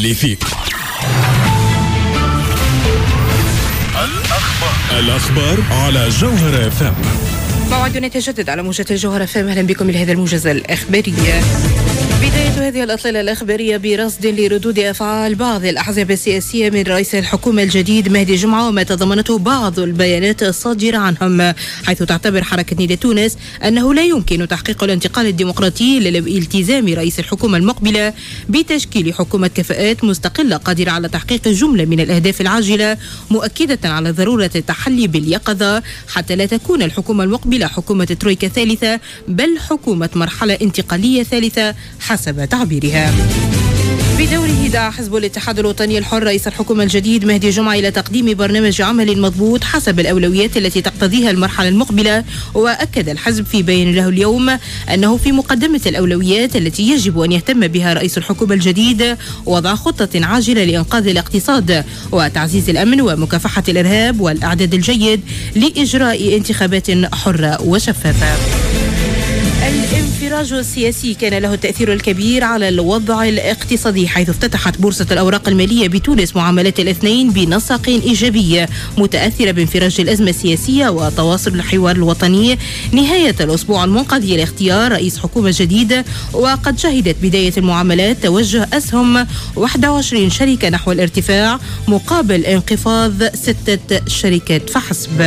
اللي فيك. الأخبار على جوهر FM. موعدنا يتجدد على موجة الجوهر FM. أهلا بكم إلى هذا الموجز الإخباري. بداية هذه الأطلالة الإخبارية برصد لردود أفعال بعض الأحزاب السياسية من رئيس الحكومة الجديد مهدي جمعة وما تضمنته بعض البيانات الصادرة عنهم، حيث تعتبر حركة نداء تونس أنه لا يمكن تحقيق الانتقال الديمقراطي إلا بالتزام رئيس الحكومة المقبلة بتشكيل حكومة كفاءات مستقلة قادرة على تحقيق جملة من الأهداف العاجلة، مؤكدة على ضرورة التحلي باليقظة حتى لا تكون الحكومة المقبلة حكومة ترويكا ثالثة بل حكومة مرحلة انتقالية ثالثة حسب تعبيرها. بدوره دعا حزب الاتحاد الوطني الحر رئيس الحكومة الجديد مهدي جمعة إلى تقديم برنامج عمل مضبوط حسب الأولويات التي تقتضيها المرحلة المقبلة، وأكد الحزب في بيان له اليوم أنه في مقدمة الأولويات التي يجب أن يهتم بها رئيس الحكومة الجديد وضع خطة عاجلة لإنقاذ الاقتصاد وتعزيز الأمن ومكافحة الإرهاب والإعداد الجيد لإجراء انتخابات حرة وشفافة. الانفراج السياسي كان له التأثير الكبير على الوضع الاقتصادي، حيث افتتحت بورصة الأوراق المالية بتونس معاملات الاثنين بنسق إيجابي، متأثرة بانفراج الأزمة السياسية وتواصل الحوار الوطني نهاية الأسبوع المنقضي لاختيار رئيس حكومة جديد. وقد شهدت بداية المعاملات توجه أسهم 21 شركة نحو الارتفاع مقابل انخفاض 6 شركات فحسب.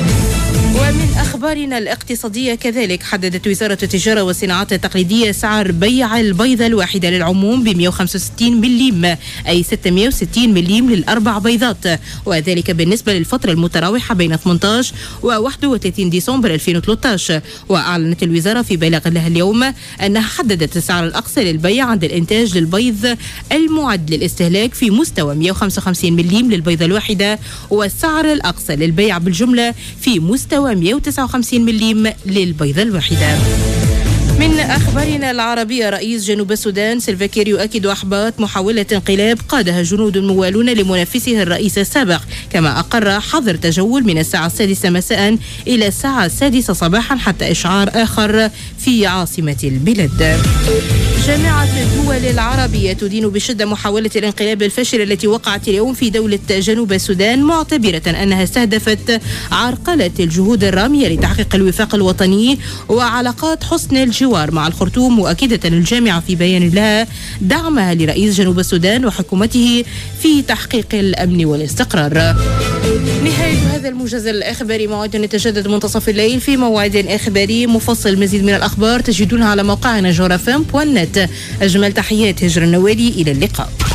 ومن أخبارنا الاقتصادية كذلك، حددت وزارة التجارة والصناعات التقليدية سعر بيع البيضة الواحدة للعموم ب 165 مليم، أي 660 مليم للأربع بيضات، وذلك بالنسبة للفترة المتراوحة بين 18 و 31 ديسمبر 2013. وأعلنت الوزارة في بلاغ لها اليوم أنها حددت السعر الأقصى للبيع عند الإنتاج للبيض المعد للاستهلاك في مستوى 155 مليم للبيضة الواحدة، والسعر الأقصى للبيع بالجملة في مستوى 159 مليم للبيضة الواحدة. من أخبارنا العربية، رئيس جنوب السودان سيلفا كير يؤكد أحباط محاولة انقلاب قادها جنود موالون لمنافسه الرئيس السابق، كما أقر حظر تجول من الساعة 6 مساء إلى الساعة 6 صباحا حتى إشعار آخر في عاصمة البلاد. جامعة الدول العربية تدين بشدة محاولة الانقلاب الفاشلة التي وقعت اليوم في دولة جنوب السودان، معتبرة أنها استهدفت عرقلة الجهود الرامية لتحقيق الوفاق الوطني وعلاقات حسن الجوار مع الخرطوم، مؤكدة الجامعة في بيان لها دعمها لرئيس جنوب السودان وحكومته في تحقيق الأمن والاستقرار. نهاية هذا الموجز الإخباري، موعد يتجدد منتصف الليل في موعد إخباري مفصل. مزيد من الأخبار تجدونها على موقعنا جوهر FM.net. أجمل تحيات هجر النوالي، إلى اللقاء.